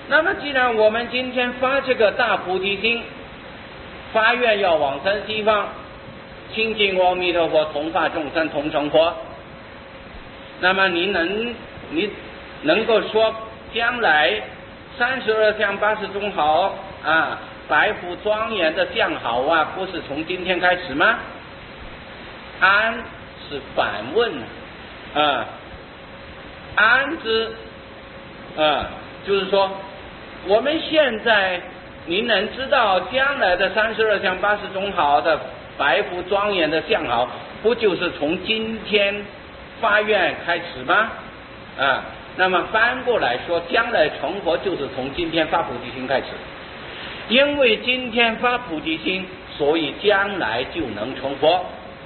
那么既然我们今天发这个大菩提心，发愿要往生西方，亲近阿弥陀佛，同化众生，同成佛，那么你能够说将来32相80种好啊，白福庄严的相好啊，不是从今天开始吗？安是反问啊，安之就是说我们现在您能知道将来的32相80种好的白福庄严的相好，不就是从今天发愿开始吗？啊，那么翻过来说，将来成佛就是从今天发菩提心开始，因为今天发菩提心，所以将来就能成佛。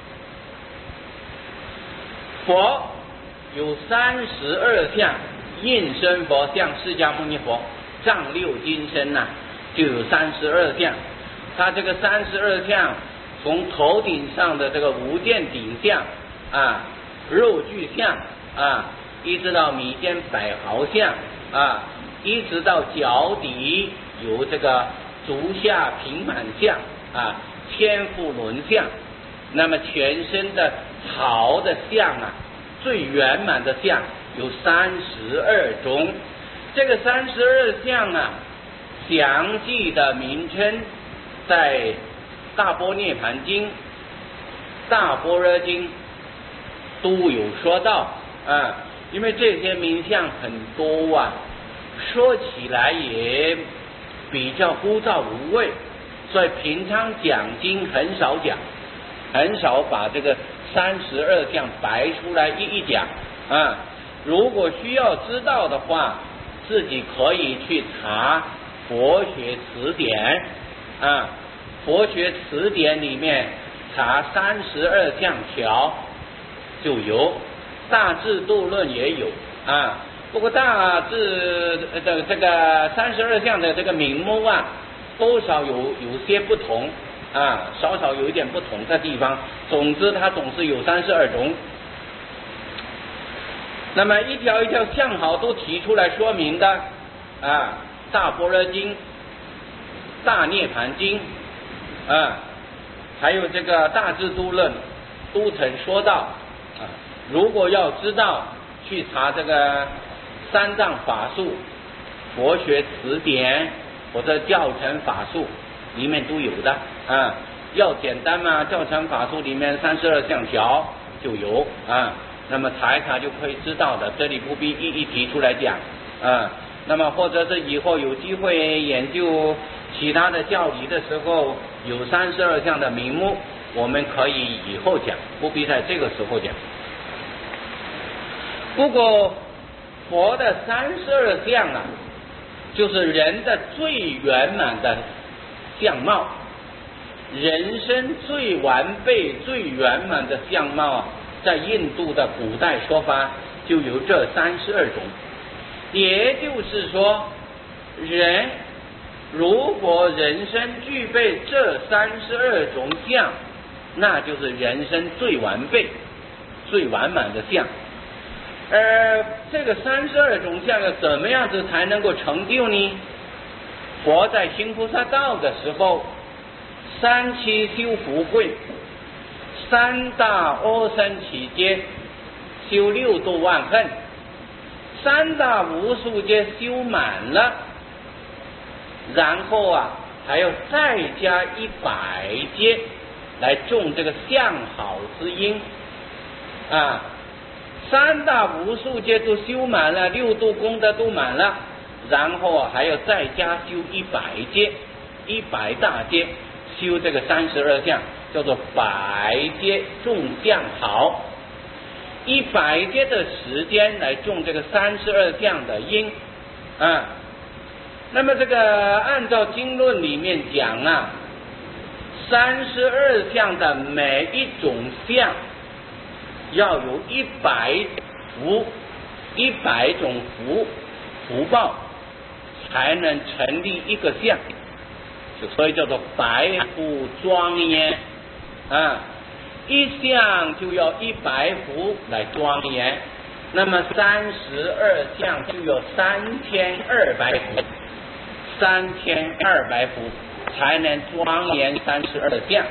佛有32相，应身佛像释迦牟尼佛，丈六金身呐，就有32相。他这个32相，从头顶上的这个无间顶相啊，肉具相啊，一直到米间百毫相啊，一直到脚底有这个足下平满相啊，千富轮相。那么全身的好的相啊，最圆满的相有32种。这个32相啊，详细的名称在大般涅盘经、大般若经都有说到啊。因为这些名相很多啊，说起来也比较枯燥无味，所以平常讲经很少讲，很少把这个32相摆出来一讲啊。如果需要知道的话，自己可以去查佛学词典啊，佛学词典里面查32相条就有，大智度论也有啊。不过大智的这个32相的这个名目啊，多少有些不同啊，少少有一点不同的地方。总之它总是有32种。那么一条一条相好都提出来说明的啊，大般若经、大涅盘经啊，还有这个大智度论都曾说到啊。如果要知道，去查这个三藏法术、佛学词典或者教程法术里面都有的啊。要简单嘛，教程法术里面32相条就有啊。那么查一查就可以知道的，这里不必一一提出来讲啊。那么或者是以后有机会研究其他的教理的时候，有32相的名目，我们可以以后讲，不必在这个时候讲。不过佛的32相啊，就是人的最圆满的相貌，人生最完备、最圆满的相貌啊，在印度的古代说法就有这32种。也就是说，人如果人生具备这32种相，那就是人生最完备、最完满的相。而这个32种相要怎么样子才能够成就呢？佛在行菩萨道的时候，三七修福慧，三大阿僧祇劫修6度万恨，三大无数劫修满了，然后啊还要再加100劫来种这个相好之因啊。三大无数劫都修满了，6度功德都满了，然后啊还要再加修100劫，100大劫修这个32相，叫做100劫种相好。100劫的时间来种这个32相的因啊。那么这个按照经论里面讲啊，32相的每一种相要有100福，100种福报，才能成立一个相，所以叫做白福庄严啊。一相就要100福来庄严，那么32相就有3200福， 3200幅，才能庄严32相。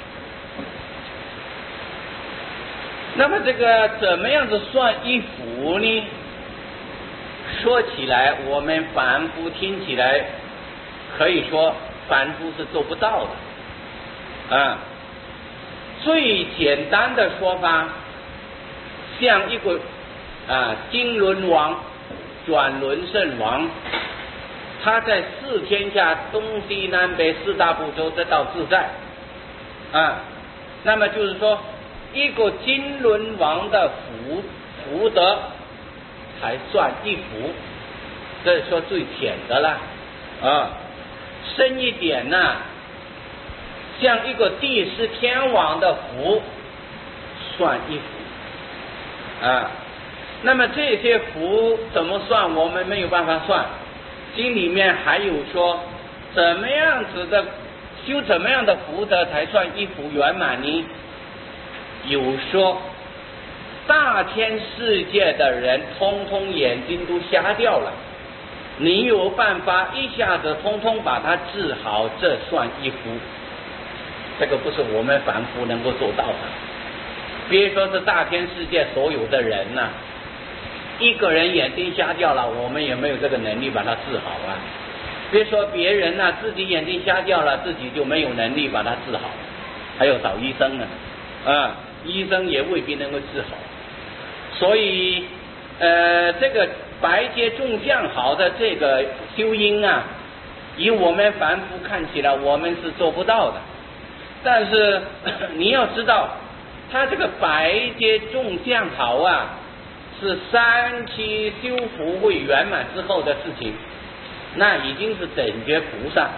那么这个怎么样子算一幅呢？说起来，我们凡夫听起来，可以说凡夫是做不到的啊。最简单的说法，像一个金轮王、转轮圣王，他在四天下东西南北四大部洲得到自在啊。那么就是说，一个金轮王的福德才算一幅，这是说最浅的了啊。深一点呢，像一个第10天王的福算一幅啊。那么这些福怎么算？我们没有办法算。经里面还有说，怎么样子的修怎么样的福德才算一幅圆满呢？有说大千世界的人通通眼睛都瞎掉了，你有办法一下子通通把它治好，这算一福。这个不是我们凡夫能够做到的。别说是大千世界所有的人呐，一个人眼睛瞎掉了，我们也没有这个能力把它治好啊。别说别人呐，自己眼睛瞎掉了，自己就没有能力把它治好，还有找医生呢啊，医生也未必能够治好。所以这个白阶众相好的这个修因啊，以我们凡夫看起来我们是做不到的。但是你要知道，他这个白阶众相好啊，是3期修福会圆满之后的事情，那已经是等觉菩萨。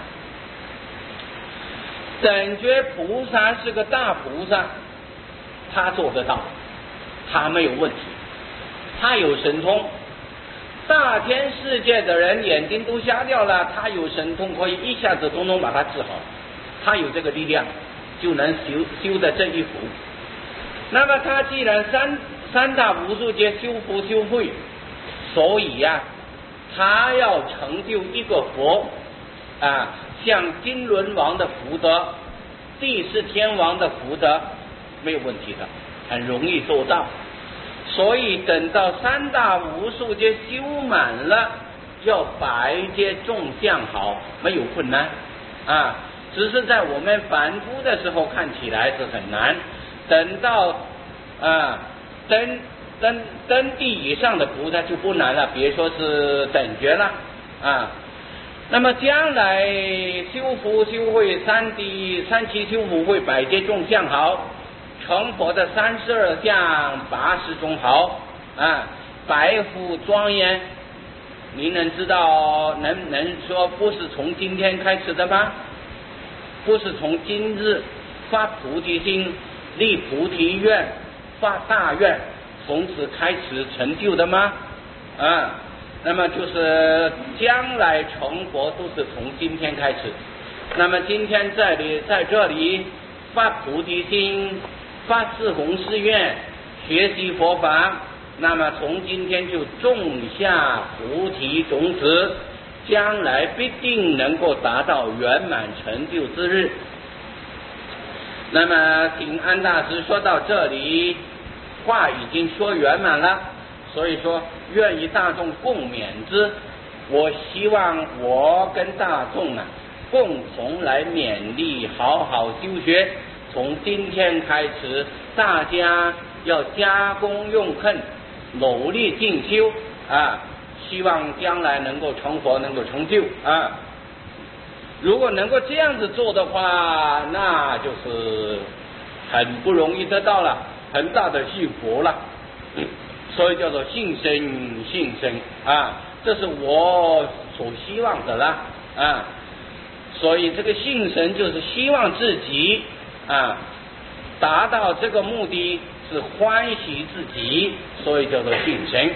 等觉菩萨是个大菩萨，他做得到，他没有问题，他有神通。大千世界的人眼睛都瞎掉了，他有神通，可以一下子统统把它治好，他有这个力量，就能修的这一幅。那么他既然三大无数劫修福修慧，所以他要成就一个佛啊，像金轮王的福德、第10天王的福德，没有问题的，很容易做到。所以等到3大无数劫修满了，要白阶众相好，没有困难啊。只是在我们凡夫的时候看起来是很难，等到登地以上的菩萨就不难了，别说是等觉了啊。那么将来修福修慧三期修福慧百阶众相好，成佛的32相80种好啊，白福庄严，你能知道能说不是从今天开始的吗？不是从今日发菩提心、立菩提愿、发大愿，从此开始成就的吗？啊，那么就是将来成佛都是从今天开始。那么今天在这里发菩提心、发四弘誓愿、学习佛法，那么从今天就种下菩提种子，将来必定能够达到圆满成就之日。那么景安大师说到这里，话已经说圆满了，所以说愿与大众共勉之。我希望我跟大众共同来勉励，好好修学。从今天开始，大家要加功用恨，努力进修啊！希望将来能够成佛，能够成就啊！如果能够这样子做的话，那就是很不容易得到了，很大的幸福了。所以叫做信生啊，这是我所希望的啦啊！所以这个信神就是希望自己达到这个目的，是欢喜自己，所以叫做信神。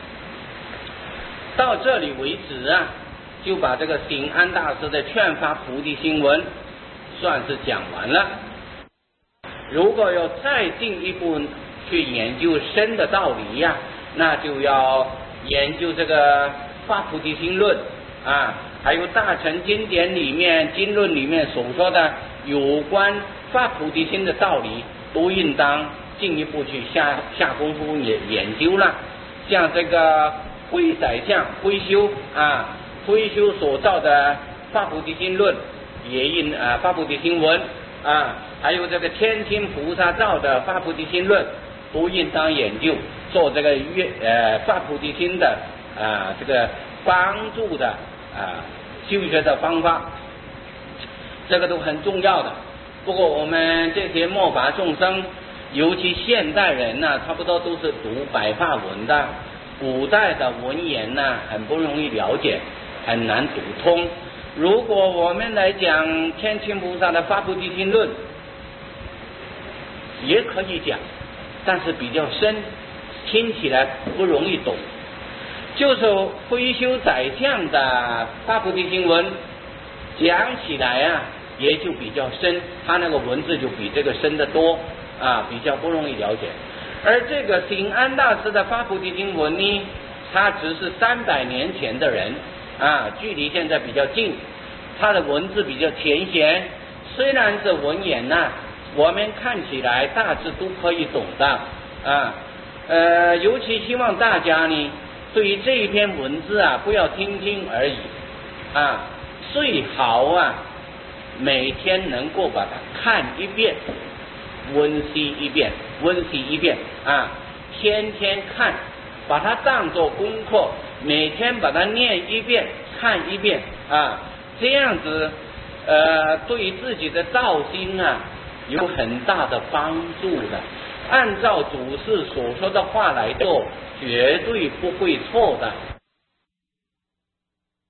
到这里为止就把这个景安大师的劝发菩提心文算是讲完了。如果要再进一步去研究深的道理那就要研究这个发菩提心论啊，还有大乘经典里面、经论里面所说的有关发菩提心的道理，都应当进一步去下功夫研究了。像这个慧宰相慧修啊，慧修所造的发菩提心论，也发菩提心文啊，还有这个天亲菩萨造的发菩提心论，都应当研究，做这个发菩提心的这个帮助的修学的方法，这个都很重要的。不过我们这些末法众生，尤其现代人呢，差不多都是读白话文的，古代的文言呢很不容易了解，很难读通。如果我们来讲天亲菩萨的发菩提心论，也可以讲，但是比较深，听起来不容易懂。就是慧修宰相的发菩提心文，讲起来啊也就比较深，他那个文字就比这个深得多比较不容易了解。而这个醒安大师的发菩提心文呢，他只是300年前的人距离现在比较近，他的文字比较浅显，虽然是文言我们看起来大致都可以懂的尤其希望大家呢对于这一篇文字不要听听而已最好每天能够把它看一遍，温习一遍天天看，把它当作功课，每天把它念一遍看一遍这样子对于自己的造心有很大的帮助的。按照祖师所说的话来做，绝对不会错的。